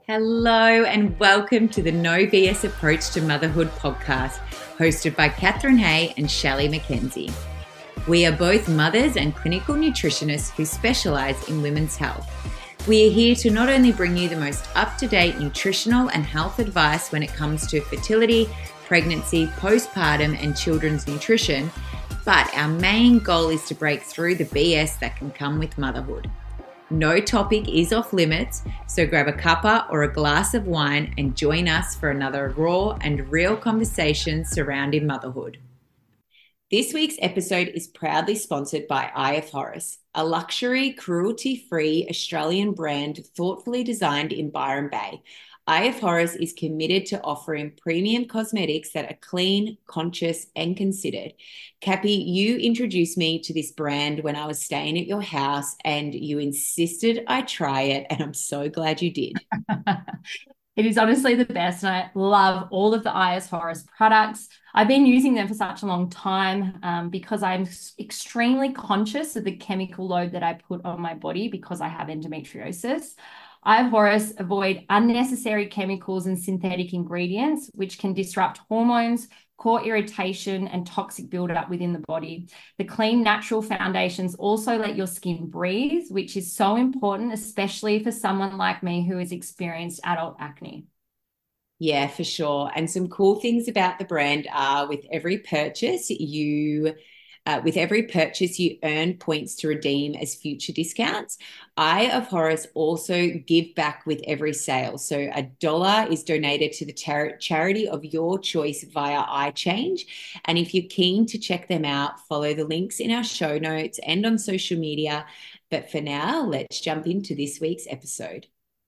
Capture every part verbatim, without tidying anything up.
Hello and welcome to the No B S Approach to Motherhood podcast, hosted by Catherine Hay and Shelley McKenzie. We are both mothers and clinical nutritionists who specialise in women's health. We are here to not only bring you the most up-to-date nutritional and health advice when it comes to fertility, pregnancy, postpartum and children's nutrition, but our main goal is to break through the B S that can come with motherhood. No topic is off limits, so grab a cuppa or a glass of wine and join us for another raw and real conversation surrounding motherhood. This week's episode is proudly sponsored by I F Horus, a luxury, cruelty-free Australian brand thoughtfully designed in Byron Bay. I F Horus is committed to offering premium cosmetics that are clean, conscious, and considered. Cappy, you introduced me to this brand when I was staying at your house and you insisted I try it, and I'm so glad you did. It is honestly the best, and I love all of the I F Horus products. I've been using them for such a long time um, because I'm extremely conscious of the chemical load that I put on my body because I have endometriosis. I F Horus avoid unnecessary chemicals and synthetic ingredients, which can disrupt hormones, core irritation, and toxic buildup within the body. The clean, natural foundations also let your skin breathe, which is so important, especially for someone like me who has experienced adult acne. Yeah, for sure. And some cool things about the brand are with every purchase, you Uh, with every purchase, you earn points to redeem as future discounts. I F Horus also give back with every sale. So a dollar is donated to the char- charity of your choice via iChange. And if you're keen to check them out, follow the links in our show notes and on social media. But for now, let's jump into this week's episode.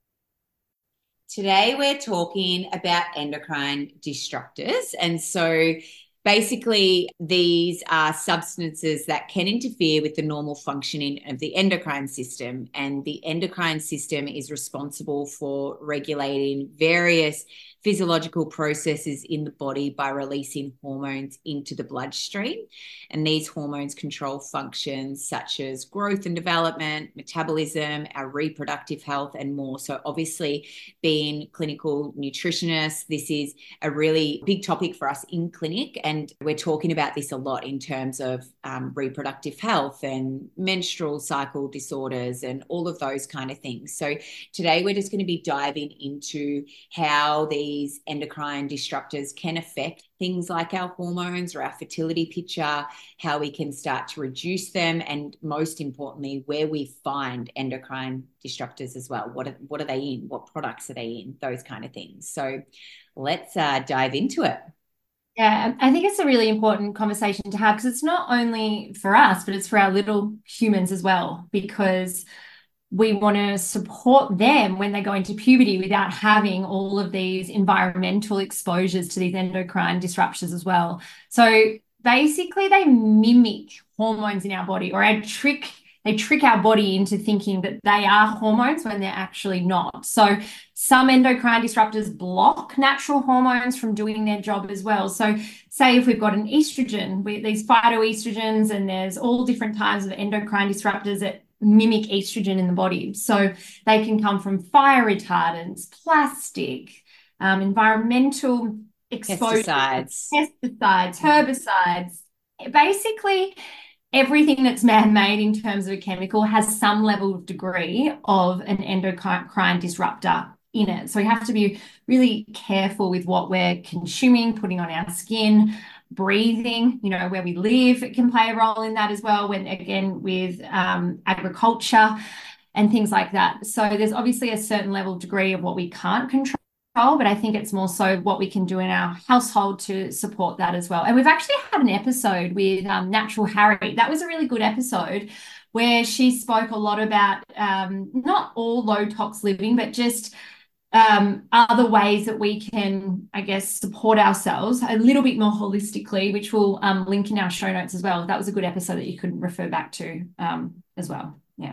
Today, we're talking about endocrine disruptors. And so basically, these are substances that can interfere with the normal functioning of the endocrine system. And the endocrine system is responsible for regulating various physiological processes in the body by releasing hormones into the bloodstream. And these hormones control functions such as growth and development, metabolism, our reproductive health, and more. So obviously, being clinical nutritionists, this is a really big topic for us in clinic. And we're talking about this a lot in terms of um, reproductive health and menstrual cycle disorders and all of those kind of things. So today we're just going to be diving into how these endocrine disruptors can affect things like our hormones or our fertility picture, how we can start to reduce them, and most importantly, where we find endocrine disruptors as well. What are, what are they in? What products are they in? Those kind of things. So let's uh, dive into it. Yeah, I think it's a really important conversation to have because it's not only for us, but it's for our little humans as well, because we want to support them when they go into puberty without having all of these environmental exposures to these endocrine disruptions as well. So basically, they mimic hormones in our body, or a trick they trick our body into thinking that they are hormones when they're actually not. So some endocrine disruptors block natural hormones from doing their job as well. So say if we've got an estrogen, we, these phytoestrogens, and there's all different types of endocrine disruptors that mimic estrogen in the body. So they can come from fire retardants, plastic, um, environmental exposure, Pesticides. pesticides, herbicides. Basically, everything that's man-made in terms of a chemical has some level of degree of an endocrine disruptor in it. So we have to be really careful with what we're consuming, putting on our skin, breathing, you know, where we live, it can play a role in that as well, when again with um, agriculture and things like that. So there's obviously a certain level of degree of what we can't control, but I think it's more so what we can do in our household to support that as well. And we've actually had an episode with um, Natural Harry. That was a really good episode where she spoke a lot about um, not all low tox living, but just um, other ways that we can, I guess, support ourselves a little bit more holistically, which we'll um, link in our show notes as well. That was a good episode that you could refer back to um, as well. Yeah.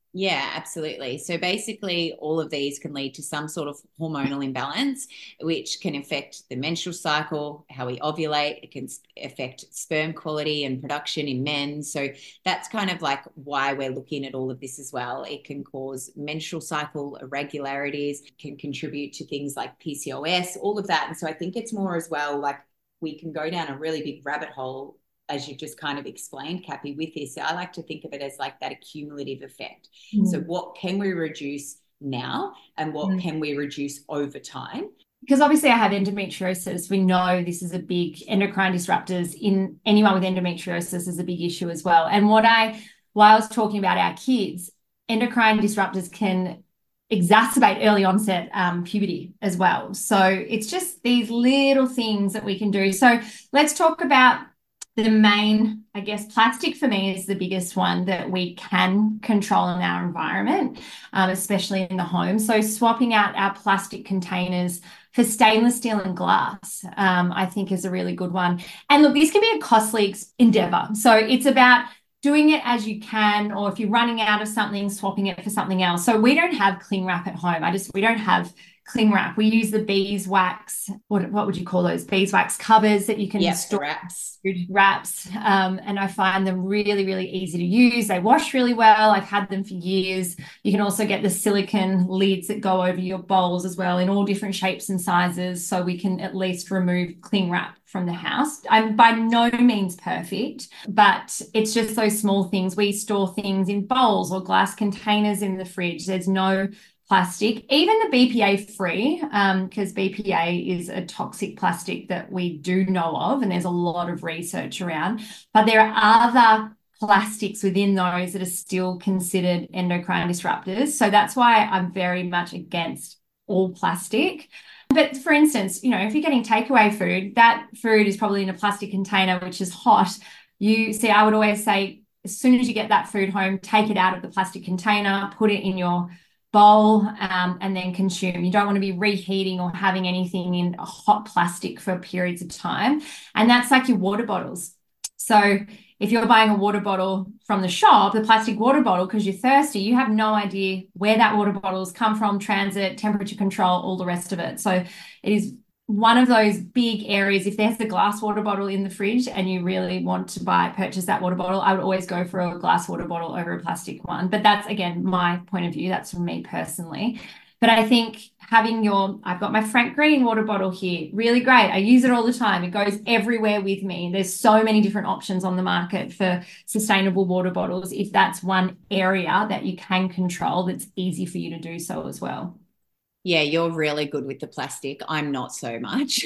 Yeah, absolutely. So basically, all of these can lead to some sort of hormonal imbalance, which can affect the menstrual cycle, how we ovulate. It can affect sperm quality and production in men. So that's kind of like why we're looking at all of this as well. It can cause menstrual cycle irregularities, can contribute to things like P C O S, all of that. And so I think it's more as well like we can go down a really big rabbit hole as you just kind of explained, Cappy, with this. I like to think of it as like that accumulative effect. Mm. So what can we reduce now and what mm. can we reduce over time? Because obviously I have endometriosis. We know this is a big endocrine disruptors in anyone with endometriosis is a big issue as well. And what I, while I was talking about our kids, endocrine disruptors can exacerbate early onset um, puberty as well. So it's just these little things that we can do. So let's talk about the main, I guess, plastic for me is the biggest one that we can control in our environment, um, especially in the home. So swapping out our plastic containers for stainless steel and glass, um, I think is a really good one. And look, this can be a costly endeavor. So it's about doing it as you can, or if you're running out of something, swapping it for something else. So we don't have cling wrap at home. I just, we don't have cling wrap. We use the beeswax, what, what would you call those? Beeswax covers that you can yep, store wraps. wraps. Um, and I find them really, really easy to use. They wash really well. I've had them for years. You can also get the silicone lids that go over your bowls as well in all different shapes and sizes. So we can at least remove cling wrap from the house. I'm by no means perfect, but it's just those small things. We store things in bowls or glass containers in the fridge. There's no plastic, even the B P A free, because um, B P A is a toxic plastic that we do know of, and there's a lot of research around, but there are other plastics within those that are still considered endocrine disruptors. So that's why I'm very much against all plastic. But for instance, you know, if you're getting takeaway food, that food is probably in a plastic container, which is hot. You see, I would always say, as soon as you get that food home, take it out of the plastic container, put it in your bowl, um, and then consume. You don't want to be reheating or having anything in a hot plastic for periods of time. And that's like your water bottles. So if you're buying a water bottle from the shop, the plastic water bottle, because you're thirsty, you have no idea where that water bottle's come from, transit, temperature control, all the rest of it. So it is one of those big areas. If there's a glass water bottle in the fridge and you really want to buy, purchase that water bottle, I would always go for a glass water bottle over a plastic one. But that's, again, my point of view. That's from me personally. But I think having your, I've got my Frank Green water bottle here, really great. I use it all the time. It goes everywhere with me. There's so many different options on the market for sustainable water bottles. If that's one area that you can control, that's easy for you to do so as well. Yeah, you're really good with the plastic. I'm not so much.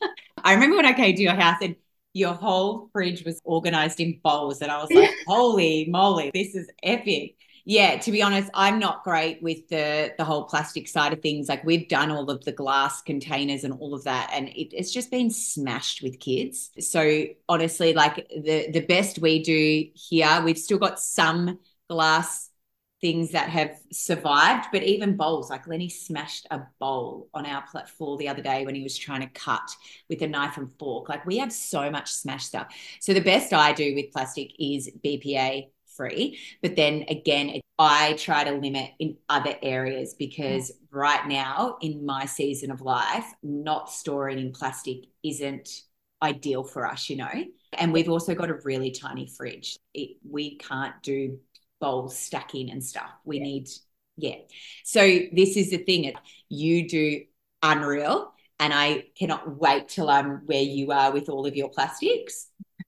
I remember when I came to your house and your whole fridge was organized in bowls, and I was like, holy moly, this is epic. Yeah, to be honest, I'm not great with the the whole plastic side of things. Like, we've done all of the glass containers and all of that, and it, it's just been smashed with kids. So honestly, like the the best we do here, we've still got some glass things that have survived, but even bowls, like Lenny smashed a bowl on our floor the other day when he was trying to cut with a knife and fork. Like, we have so much smashed stuff. So the best I do with plastic is B P A free, but then again, I try to limit in other areas, because right now in my season of life, not storing in plastic isn't ideal for us, you know. And we've also got a really tiny fridge. It, we can't do bowls stacking and stuff. We yeah. need, yeah. So this is the thing. You do unreal, and I cannot wait till I'm where you are with all of your plastics.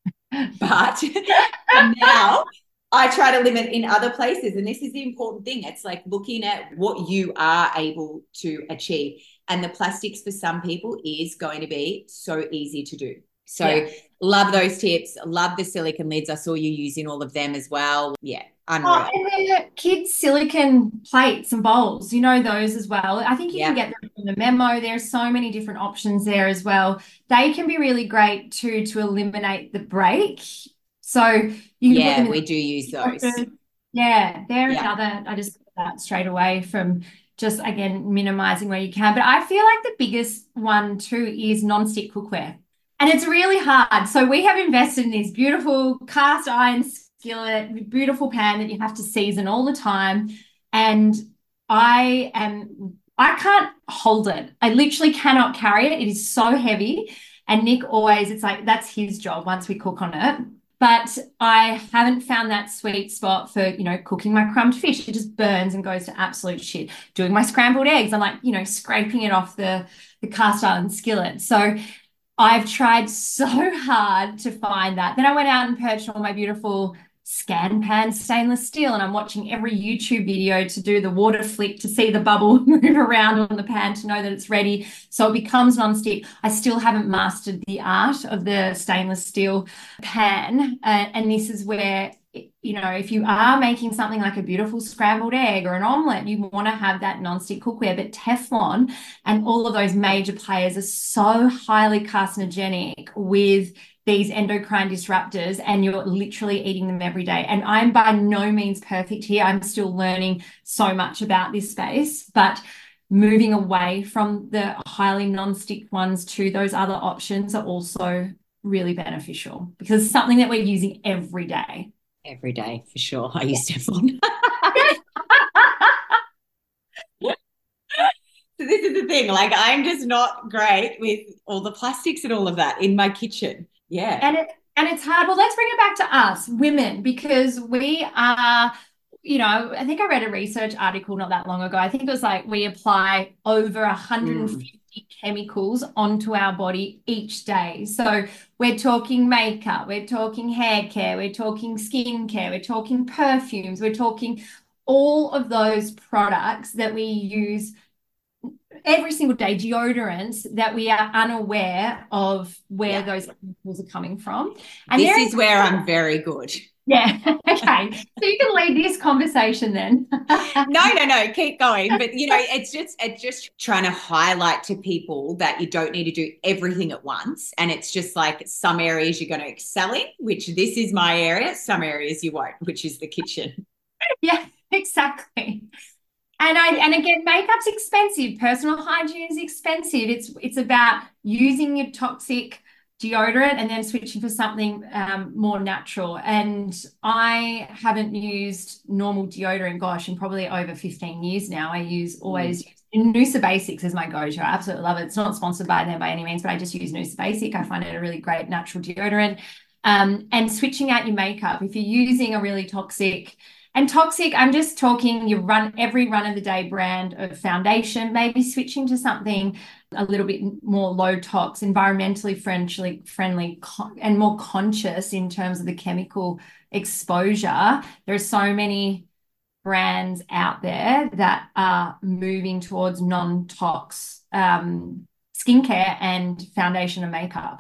But now I try to limit in other places. And this is the important thing. It's like looking at what you are able to achieve. And the plastics for some people is going to be so easy to do. So yeah. Love those tips. Love the silicone lids. I saw you using all of them as well. Yeah. Unreal. Oh, and then kids' silicone plates and bowls, you know, those as well. I think you yeah. can get them from the Memo. There's so many different options there as well. They can be really great too to eliminate the break. So you can yeah, put them we in do use those. Yeah, they're yeah. another. I just got that straight away from just, again, minimizing where you can. But I feel like the biggest one too is non-stick cookware. And it's really hard. So we have invested in these beautiful cast iron skillet, beautiful pan that you have to season all the time. And I am, I can't hold it. I literally cannot carry it. It is so heavy. And Nick always, it's like, that's his job once we cook on it. But I haven't found that sweet spot for, you know, cooking my crumbed fish. It just burns and goes to absolute shit. Doing my scrambled eggs, I'm like, you know, scraping it off the, the cast iron skillet. So I've tried so hard to find that. Then I went out and purchased all my beautiful Scanpan stainless steel, and I'm watching every YouTube video to do the water flick to see the bubble move around on the pan to know that it's ready. So it becomes non-stick. I still haven't mastered the art of the stainless steel pan. Uh, and this is where, you know, if you are making something like a beautiful scrambled egg or an omelette, you want to have that non-stick cookware. But Teflon and all of those major players are so highly carcinogenic with these endocrine disruptors, and you're literally eating them every day. And I'm by no means perfect here. I'm still learning so much about this space, but moving away from the highly non-stick ones to those other options are also really beneficial, because it's something that we're using every day. Every day, for sure. I use Teflon. So this is the thing, like I'm just not great with all the plastics and all of that in my kitchen. Yeah. And it and it's hard. Well, let's bring it back to us women, because we are, you know, I think I read a research article not that long ago. I think it was like we apply over one hundred fifty mm. chemicals onto our body each day. So we're talking makeup, we're talking hair care, we're talking skin care, we're talking perfumes, we're talking all of those products that we use every single day, deodorants, that we are unaware of where yeah. those chemicals are coming from. And this is where I'm very good. Yeah. Okay. So you can lead this conversation then. no, no, no. Keep going. But, you know, it's just it's just trying to highlight to people that you don't need to do everything at once. And it's just like some areas you're going to excel in, which this is my area. Some areas you won't, which is the kitchen. Yeah, exactly. And I and again, makeup's expensive. Personal hygiene is expensive. It's it's about using your toxic deodorant and then switching for something um, more natural. And I haven't used normal deodorant, gosh, in probably over fifteen years now. I use always mm. Noosa Basics is my go-to. I absolutely love it. It's not sponsored by them by any means, but I just use Noosa Basic. I find it a really great natural deodorant. Um, and switching out your makeup, if you're using a really toxic And toxic, I'm just talking you run every run of the day brand of foundation, maybe switching to something a little bit more low tox, environmentally friendly, friendly and more conscious in terms of the chemical exposure. There are so many brands out there that are moving towards non-tox um, skincare and foundation and makeup.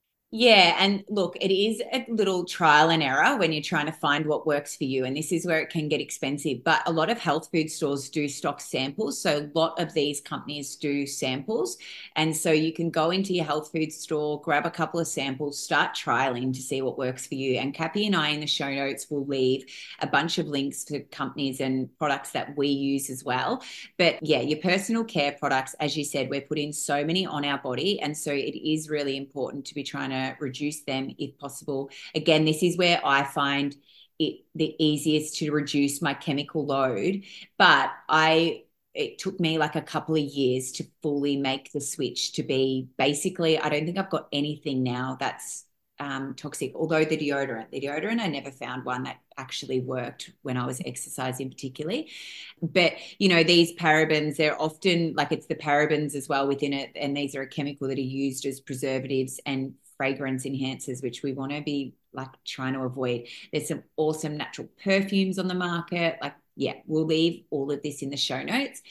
Yeah. And look, it is a little trial and error when you're trying to find what works for you. And this is where it can get expensive. But a lot of health food stores do stock samples. So a lot of these companies do samples. And so you can go into your health food store, grab a couple of samples, start trialing to see what works for you. And Cappy and I in the show notes will leave a bunch of links to companies and products that we use as well. But yeah, your personal care products, as you said, we're putting so many on our body. And so it is really important to be trying to reduce them if possible. Again, this is where I find it the easiest to reduce my chemical load, but I it took me like a couple of years to fully make the switch to be basically, I don't think I've got anything now that's um, toxic, although the deodorant, the deodorant, I never found one that actually worked when I was exercising particularly. But, you know, these parabens, they're often like it's the parabens as well within it. And these are a chemical that are used as preservatives and fragrance enhancers, which we want to be like trying to avoid. There's some awesome natural perfumes on the market. Like, yeah, we'll leave all of this in the show notes.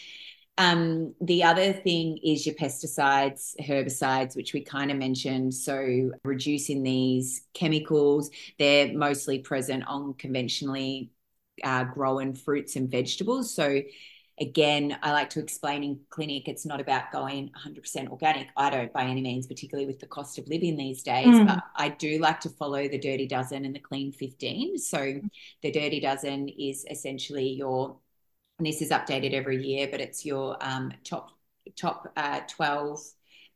Um, the other thing is your pesticides, herbicides, which we kind of mentioned. So reducing these chemicals, they're mostly present on conventionally uh, grown fruits and vegetables. So again, I like to explain in clinic, it's not about going one hundred percent organic. I don't by any means, particularly with the cost of living these days, mm. but I do like to follow the Dirty Dozen and the Clean fifteen. So the Dirty Dozen is essentially your, and this is updated every year, but it's your um, top top uh, twelve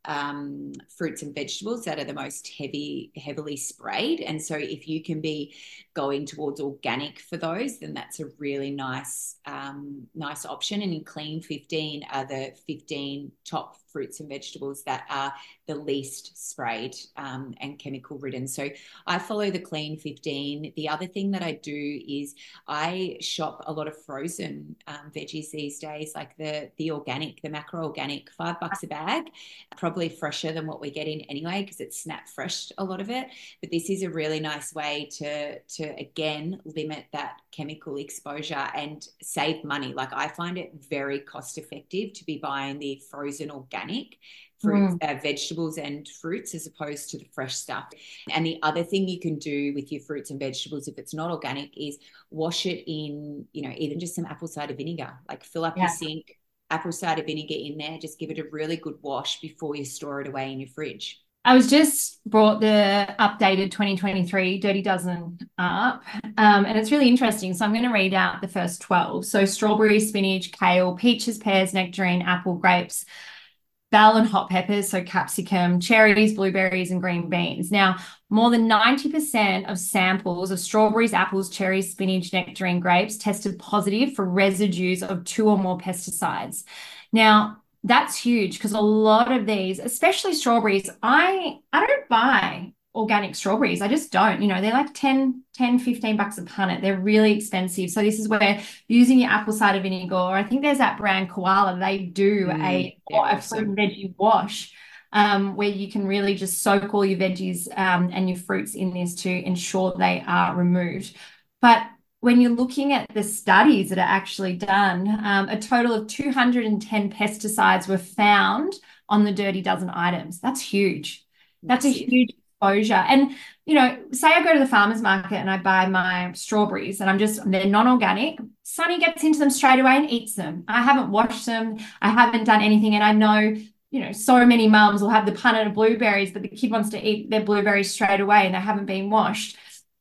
um, fruits and vegetables that are the most heavy, heavily sprayed. And so if you can be going towards organic for those, then that's a really nice, um, nice option. And in Clean fifteen are the fifteen top fruits and vegetables that are the least sprayed um, and chemical ridden. So I follow the Clean fifteen. The other thing that I do is I shop a lot of frozen um, veggies these days, like the the organic, the macro organic, five bucks a bag, probably fresher than what we get in anyway because it's snap fresh, a lot of it. But this is a really nice way to to again limit that chemical exposure and save money. Like I find it very cost effective to be buying the frozen organic fruits, mm. uh, vegetables and fruits as opposed to the fresh stuff. And the other thing you can do with your fruits and vegetables, if it's not organic, is wash it in, you know, even just some apple cider vinegar. Like fill up yeah. your sink, apple cider vinegar in there, just give it a really good wash before you store it away in your fridge. I was just brought the updated twenty twenty-three Dirty Dozen up, um, and it's really interesting. So I'm going to read out the first twelve. So strawberry, spinach, kale, peaches, pears, nectarine, apple, grapes, bell and hot peppers, so capsicum, cherries, blueberries, and green beans. Now, more than ninety percent of samples of strawberries, apples, cherries, spinach, nectarine, grapes tested positive for residues of two or more pesticides. Now, that's huge because a lot of these, especially strawberries, I, I don't buy organic strawberries. I just don't, you know, they're like ten, ten, fifteen bucks a punnet. They're really expensive. So this is where using your apple cider vinegar, or I think there's that brand Koala, they do mm, a, a awesome. fruit and veggie wash um, where you can really just soak all your veggies um, and your fruits in this to ensure they are removed. But when you're looking at the studies that are actually done, um, a total of two hundred ten pesticides were found on the Dirty Dozen items. That's huge. That's a huge exposure. And, you know, say I go to the farmer's market and I buy my strawberries and I'm just, they're non-organic. Sonny gets into them straight away and eats them. I haven't washed them. I haven't done anything. And I know, you know, so many mums will have the punnet of blueberries, but the kid wants to eat their blueberries straight away and they haven't been washed.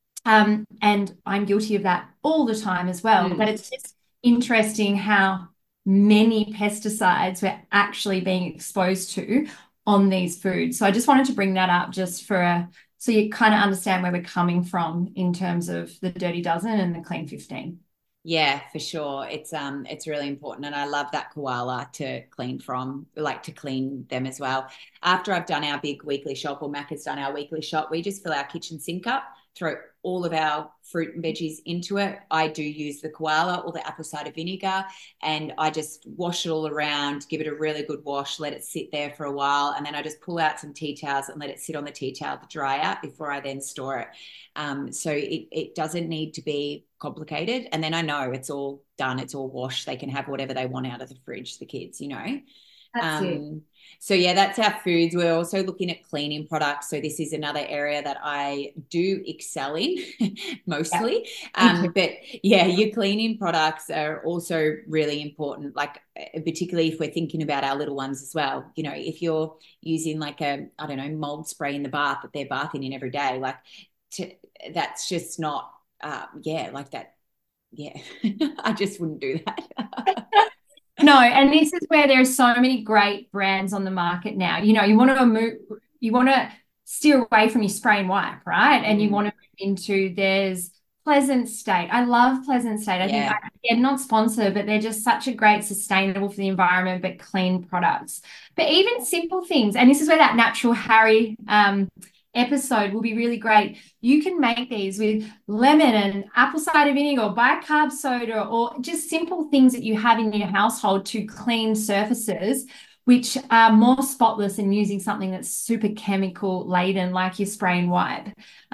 Um, and I'm guilty of that all the time as well. Mm. But it's just interesting how many pesticides we're actually being exposed to on these foods. So I just wanted to bring that up just for a, so you kind of understand where we're coming from in terms of the Dirty Dozen and the Clean fifteen. Yeah, for sure. It's um it's really important. And I love that Koala to clean from, like to clean them as well. After I've done our big weekly shop, or Mac has done our weekly shop, we just fill our kitchen sink up, throw all of our fruit and veggies into it. I do use the Koala or the apple cider vinegar, and I just wash it all around, give it a really good wash, let it sit there for a while, and then I just pull out some tea towels and let it sit on the tea towel to dry out before I then store it. Um, so it, it doesn't need to be complicated. And then I know it's all done, it's all washed. They can have whatever they want out of the fridge, the kids, you know. That's um, it. So yeah, that's our foods. We're also looking at cleaning products. So this is another area that I do excel in mostly. Yeah. Um, but yeah, your cleaning products are also really important, like particularly if we're thinking about our little ones as well. You know, if you're using like a, I don't know, mold spray in the bath that they're bathing in every day, like to, that's just not, uh, yeah, like that. Yeah, I just wouldn't do that. No, and this is where there are so many great brands on the market now. You know, you want to move, you want to steer away from your spray and wipe, right? Mm. And you want to move into, there's Pleasant State. I love Pleasant State. I yeah. think I, they're not sponsored, but they're just such a great, sustainable for the environment, but clean products. But even simple things, and this is where that Natural Harry um, episode will be really great. You can make these with lemon and apple cider vinegar, or bicarb soda, or just simple things that you have in your household to clean surfaces, which are more spotless than using something that's super chemical laden like your spray and wipe.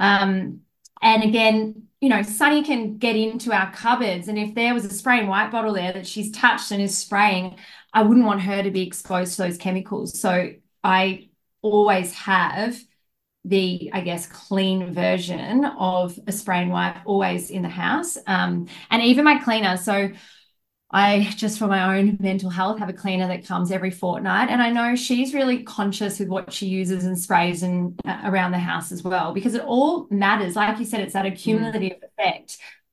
Um, and again, you know, Sunny can get into our cupboards, and if there was a spray and wipe bottle there that she's touched and is spraying, I wouldn't want her to be exposed to those chemicals. So I always have the, I guess, clean version of a spray and wipe always in the house. Um, and even my cleaner. So I, just for my own mental health, have a cleaner that comes every fortnight. And I know she's really conscious with what she uses and sprays and uh, around the house as well, because it all matters. Like you said, it's that accumulative mm. effect.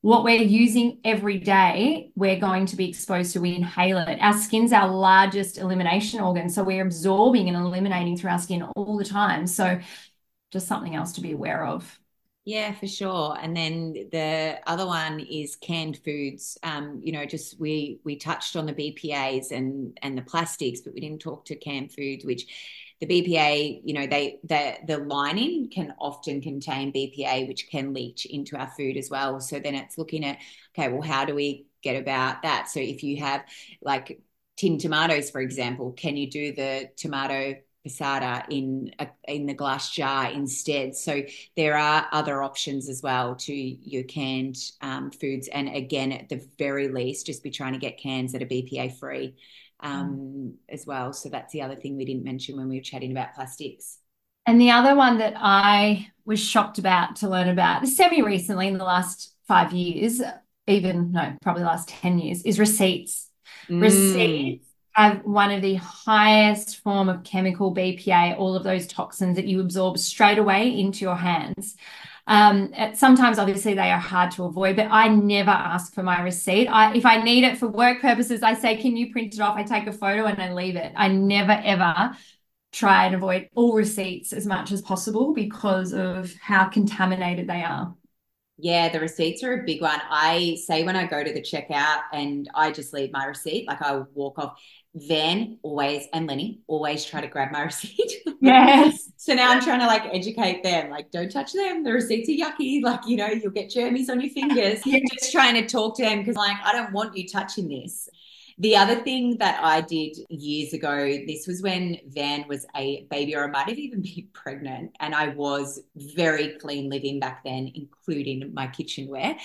what we're using every day, we're going to be exposed to. We inhale it. Our skin's our largest elimination organ. So we're absorbing and eliminating through our skin all the time. So just something else to be aware of. Yeah, for sure. And then the other one is canned foods. Um, you know, just we we touched on the B P As and and the plastics, but we didn't talk to canned foods, which the B P A, you know, they the the lining can often contain B P A, which can leach into our food as well. So then it's looking at, okay, well, how do we get about that? So if you have like tinned tomatoes, for example, can you do the tomato passata in a, in the glass jar instead? So there are other options as well to your canned um, foods. And again, at the very least, just be trying to get cans that are B P A free um, mm. as well. So that's the other thing we didn't mention when we were chatting about plastics. And the other one that I was shocked about to learn about semi recently in the last five years, even no, probably the last ten years, is receipts. Mm. Receipts have one of the highest form of chemical B P A, all of those toxins that you absorb straight away into your hands. Um, sometimes, obviously, they are hard to avoid, but I never ask for my receipt. I, if I need it for work purposes, I say, can you print it off? I take a photo and I leave it. I never, ever try and avoid all receipts as much as possible because of how contaminated they are. Yeah, the receipts are a big one. I say when I go to the checkout and I just leave my receipt, like I walk off, Van always, and Lenny always try to grab my receipt. Yes. So now I'm trying to like educate them, like don't touch them. The receipts are yucky. Like, you know, you'll get germs on your fingers. Yeah. Just trying to talk to them because like, I don't want you touching this. The other thing that I did years ago, this was when Van was a baby, or I might have even been pregnant, and I was very clean living back then, including my kitchenware.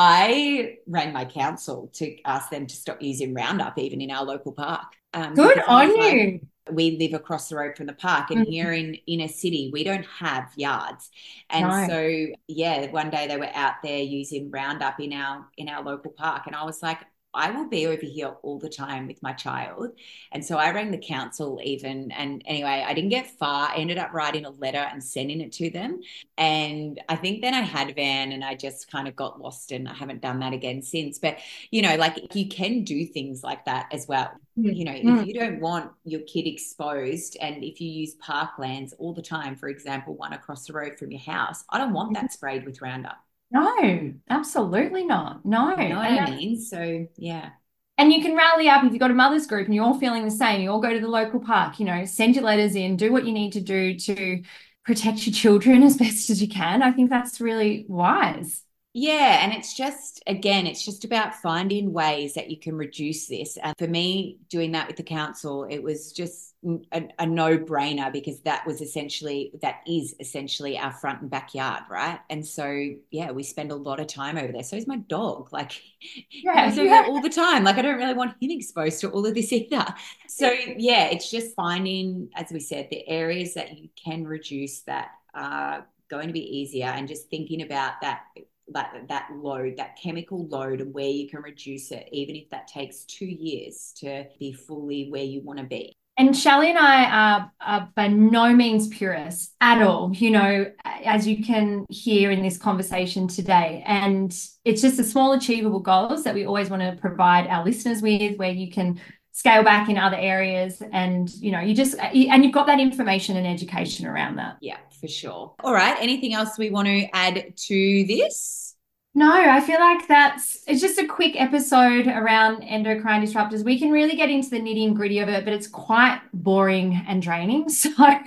I rang my council to ask them to stop using Roundup even in our local park. Um, Good on you. Like, we live across the road from the park, and mm-hmm. here in inner city, we don't have yards. And no. so, yeah, one day they were out there using Roundup in our in our local park, and I was like, I will be over here all the time with my child. And so I rang the council even. And anyway, I didn't get far. I ended up writing a letter and sending it to them. And I think then I had Van and I just kind of got lost, and I haven't done that again since. But, you know, like you can do things like that as well. Mm. You know, mm. if you don't want your kid exposed, and if you use parklands all the time, for example, one across the road from your house, I don't want that sprayed with Roundup. No, absolutely not. No. You know what I mean? So, yeah. And you can rally up if you've got a mother's group and you're all feeling the same. You all go to the local park, you know, send your letters in, do what you need to do to protect your children as best as you can. I think that's really wise. Yeah, and it's just, again, it's just about finding ways that you can reduce this. And for me, doing that with the council, it was just a, a no-brainer, because that was essentially, that is essentially our front and backyard, right? And so, yeah, we spend a lot of time over there. So is my dog. Like, yeah, he's over yeah. there all the time. Like, I don't really want him exposed to all of this either. So, yeah, it's just finding, as we said, the areas that you can reduce that are going to be easier, and just thinking about that that that load, that chemical load, and where you can reduce it, even if that takes two years to be fully where you want to be. And Shelley and I are, are by no means purists at all, you know, as you can hear in this conversation today. And it's just the small achievable goals that we always want to provide our listeners with, where you can scale back in other areas, and, you know, you just, and you've got that information and education around that. Yeah, for sure. All right. Anything else we want to add to this? No, I feel like that's, it's just a quick episode around endocrine disruptors. We can really get into the nitty and gritty of it, but it's quite boring and draining. So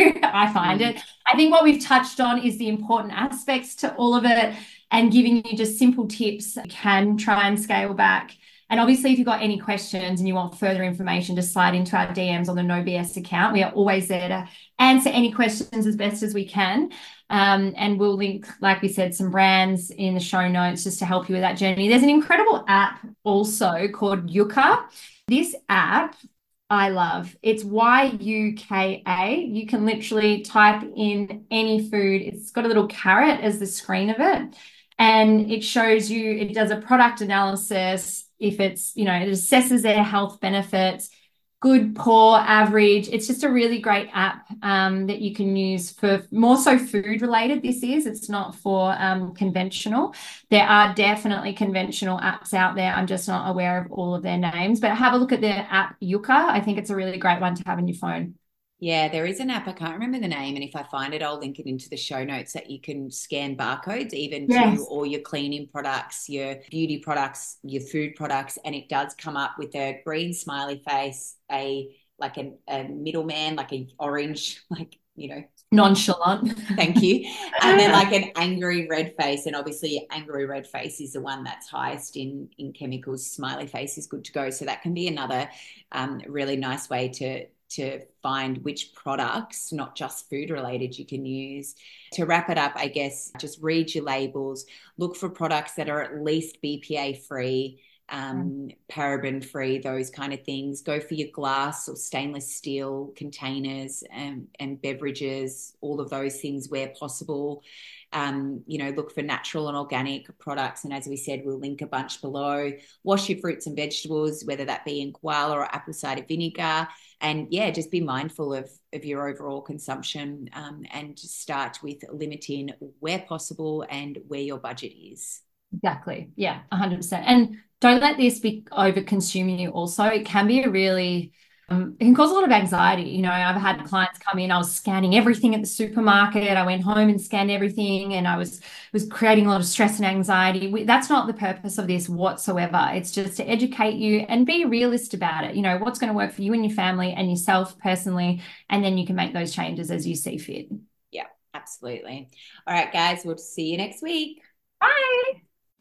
I find mm. it. I think what we've touched on is the important aspects to all of it, and giving you just simple tips that you can try and scale back. And obviously, if you've got any questions and you want further information, just slide into our D Ms on the No B S account. We are always there to answer any questions as best as we can. Um, and we'll link, like we said, some brands in the show notes just to help you with that journey. There's an incredible app also called Yuka. This app I love. It's Y U K A. You can literally type in any food. It's got a little carrot as the screen of it, and it shows you, it does a product analysis. If it's, you know, it assesses their health benefits, good, poor, average. It's just a really great app um, that you can use for more so food related. This is, it's not for um, conventional. There are definitely conventional apps out there. I'm just not aware of all of their names, but have a look at the app Yuka. I think it's a really great one to have on your phone. Yeah, there is an app. I can't remember the name. And if I find it, I'll link it into the show notes that you can scan barcodes even Yes. to all your cleaning products, your beauty products, your food products. And it does come up with a green smiley face, a like a, a middleman, like a orange, like, you know, nonchalant. Thank you. And then like an angry red face. And obviously angry red face is the one that's highest in, in chemicals. Smiley face is good to go. So that can be another um, really nice way to to find which products, not just food related, you can use. To wrap it up, I guess, just read your labels, look for products that are at least B P A free, um, mm. paraben free, those kind of things. Go for your glass or stainless steel containers and, and beverages, all of those things where possible. Um, you know, look for natural and organic products. And as we said, we'll link a bunch below. Wash your fruits and vegetables, whether that be in koala or apple cider vinegar. And yeah, just be mindful of, of your overall consumption um, and just start with limiting where possible and where your budget is. Exactly. Yeah, one hundred percent. And don't let this be over consuming you also. It can be a really, um, it can cause a lot of anxiety. You know, I've had clients come in, I was scanning everything at the supermarket. I went home and scanned everything and I was, was creating a lot of stress and anxiety. We, that's not the purpose of this whatsoever. It's just to educate you and be realist about it. You know, what's going to work for you and your family and yourself personally, and then you can make those changes as you see fit. Yeah, absolutely. All right, guys, we'll see you next week. Bye.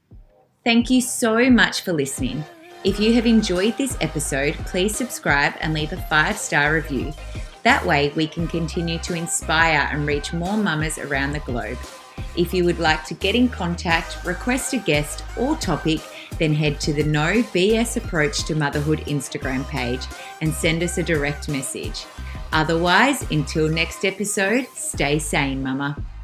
Thank you so much for listening. If you have enjoyed this episode, please subscribe and leave a five-star review. That way we can continue to inspire and reach more mamas around the globe. If you would like to get in contact, request a guest or topic, then head to the No B S Approach to Motherhood Instagram page and send us a direct message. Otherwise, until next episode, stay sane, mama.